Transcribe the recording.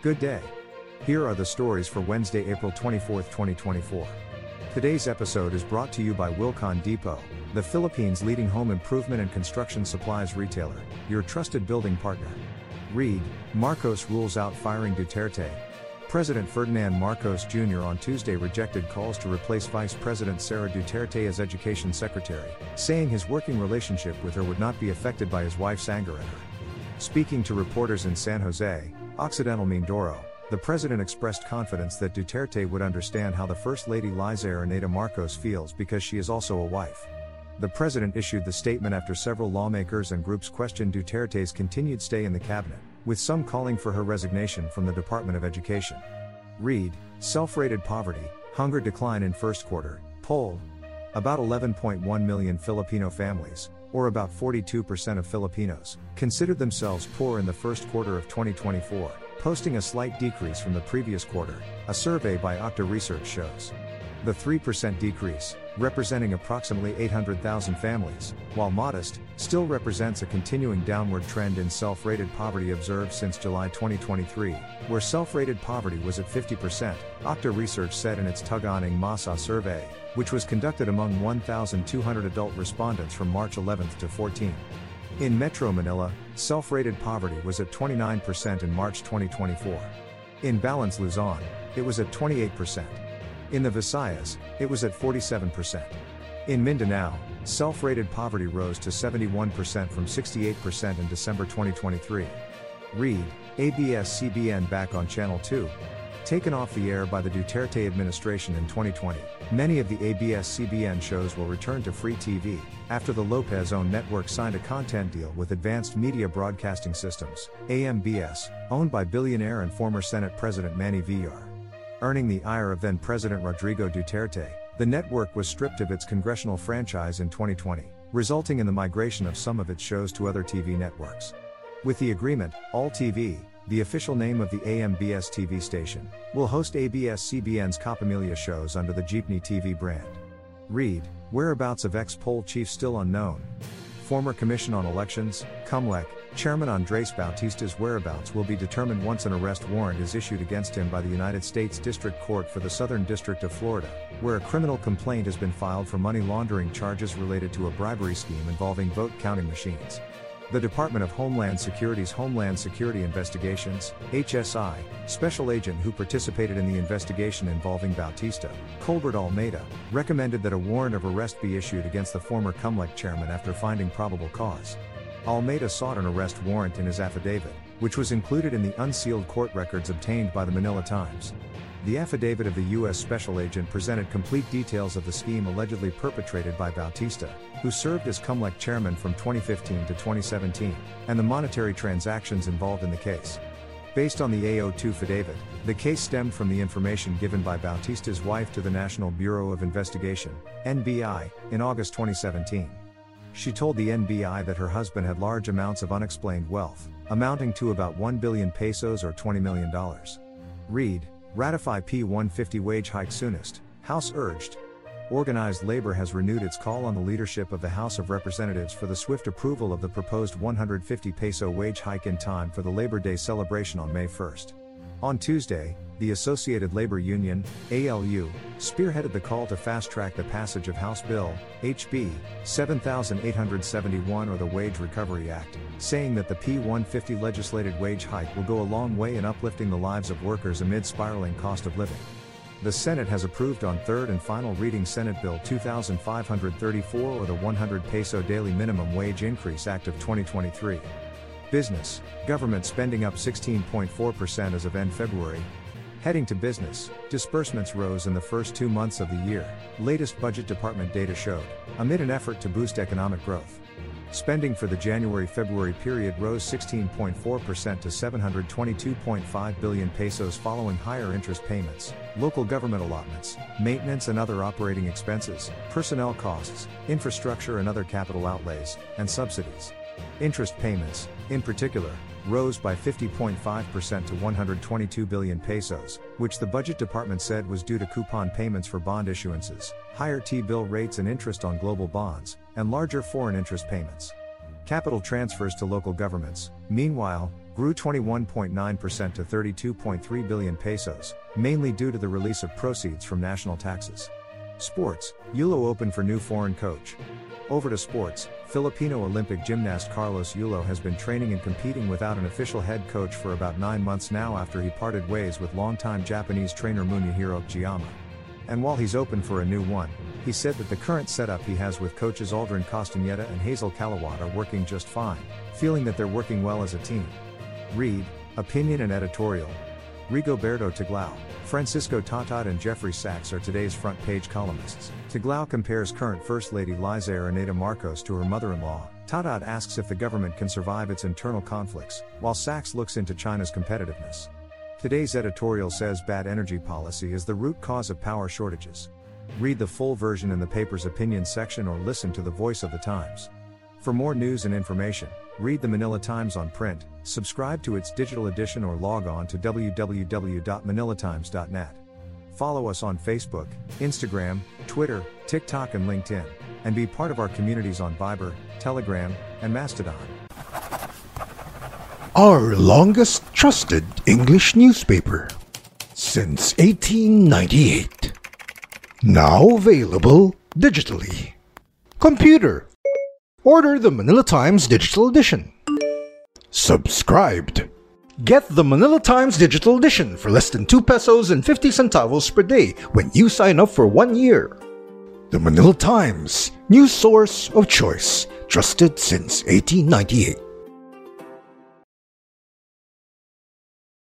Good day. Here are the stories for Wednesday, April 24, 2024. Today's episode is brought to you by Wilcon Depot, the Philippines' leading home improvement and construction supplies retailer, your trusted building partner. Read, Marcos rules out firing Duterte. President Ferdinand Marcos Jr. on Tuesday rejected calls to replace Vice President Sara Duterte as Education Secretary, saying his working relationship with her would not be affected by his wife's anger at her. Speaking to reporters in San Jose, Occidental Mindoro, the president expressed confidence that Duterte would understand how the First Lady Liza Araneta Marcos feels because she is also a wife. The president issued the statement after several lawmakers and groups questioned Duterte's continued stay in the cabinet, with some calling for her resignation from the Department of Education. Read, self-rated poverty, hunger decline in first quarter, poll. About 11.1 million Filipino families, or about 42% of Filipinos, considered themselves poor in the first quarter of 2024, posting a slight decrease from the previous quarter, a survey by Okta Research shows. The 3% decrease, representing approximately 800,000 families, while modest, still represents a continuing downward trend in self-rated poverty observed since July 2023, where self-rated poverty was at 50%, Okta Research said in its Tugon ng Masa survey, which was conducted among 1,200 adult respondents from March 11 to 14. In Metro Manila, self-rated poverty was at 29% in March 2024. In Balance Luzon, it was at 28%. In the Visayas, it was at 47%. In Mindanao, self-rated poverty rose to 71% from 68% in December 2023. Read, ABS-CBN back on Channel 2. Taken off the air by the Duterte administration in 2020, many of the ABS-CBN shows will return to free TV, after the Lopez-owned network signed a content deal with Advanced Media Broadcasting Systems, AMBS, owned by billionaire and former Senate President Manny Villar. Earning the ire of then-President Rodrigo Duterte, the network was stripped of its congressional franchise in 2020, resulting in the migration of some of its shows to other TV networks. With the agreement, All TV, the official name of the AMBS TV station, will host ABS-CBN's Kapamilya shows under the Jeepney TV brand. Read, whereabouts of ex-poll chief still unknown. Former Commission on Elections, COMELEC, Chairman Andres Bautista's whereabouts will be determined once an arrest warrant is issued against him by the United States District Court for the Southern District of Florida, where a criminal complaint has been filed for money laundering charges related to a bribery scheme involving vote counting machines. The Department of Homeland Security's Homeland Security Investigations, HSI, special agent who participated in the investigation involving Bautista, Colbert Almeida, recommended that a warrant of arrest be issued against the former COMELEC chairman after finding probable cause. Almeida sought an arrest warrant in his affidavit, which was included in the unsealed court records obtained by the Manila Times. The affidavit of the U.S. special agent presented complete details of the scheme allegedly perpetrated by Bautista, who served as COMELEC chairman from 2015 to 2017, and the monetary transactions involved in the case. Based on the AO2 affidavit, the case stemmed from the information given by Bautista's wife to the National Bureau of Investigation, NBI, in August 2017. She told the NBI that her husband had large amounts of unexplained wealth, amounting to about 1 billion pesos or $20 million. Read, ratify P-150 wage hike soonest, House urged. Organized labor has renewed its call on the leadership of the House of Representatives for the swift approval of the proposed 150 peso wage hike in time for the Labor Day celebration on May 1. On Tuesday, the Associated Labor Union, ALU, spearheaded the call to fast-track the passage of House Bill, HB 7871 or the Wage Recovery Act, saying that the P-150 legislated wage hike will go a long way in uplifting the lives of workers amid spiraling cost of living. The Senate has approved on third and final reading Senate Bill 2534 or the 100 peso daily minimum wage increase Act of 2023. Business, government spending up 16.4% as of end February. Heading to business, disbursements rose in the first 2 months of the year, latest Budget Department data showed, amid an effort to boost economic growth. Spending for the January-February period rose 16.4% to 722.5 billion pesos following higher interest payments, local government allotments, maintenance and other operating expenses, personnel costs, infrastructure and other capital outlays, and subsidies. Interest payments, in particular, rose by 50.5% to 122 billion pesos, which the Budget Department said was due to coupon payments for bond issuances, higher T-bill rates and interest on global bonds, and larger foreign interest payments. Capital transfers to local governments, meanwhile, grew 21.9% to 32.3 billion pesos, mainly due to the release of proceeds from national taxes. Sports, Yulo Open for new foreign coach. Over to sports, Filipino Olympic gymnast Carlos Yulo has been training and competing without an official head coach for about 9 months now after he parted ways with longtime Japanese trainer Munehiro Akiyama. And while he's open for a new one, he said that the current setup he has with coaches Aldrin Castañeda and Hazel Calawat are working just fine, feeling that they're working well as a team. Read, opinion and editorial. Rigoberto Tiglao, Francisco Tatat and Jeffrey Sachs are today's front page columnists. Tiglao compares current First Lady Liza Araneta Marcos to her mother-in-law. Tatat asks if the government can survive its internal conflicts, while Sachs looks into China's competitiveness. Today's editorial says bad energy policy is the root cause of power shortages. Read the full version in the paper's opinion section or listen to the Voice of the Times. For more news and information, read the Manila Times on print, subscribe to its digital edition or log on to www.manilatimes.net. Follow us on Facebook, Instagram, Twitter, TikTok and LinkedIn, and be part of our communities on Viber, Telegram, and Mastodon. Our longest trusted English newspaper since 1898. Now available digitally. Computer. Order the Manila Times Digital Edition. Subscribed. Get the Manila Times Digital Edition for less than 2 pesos and 50 centavos per day when you sign up for 1 year. The Manila Times, news source of choice, trusted since 1898.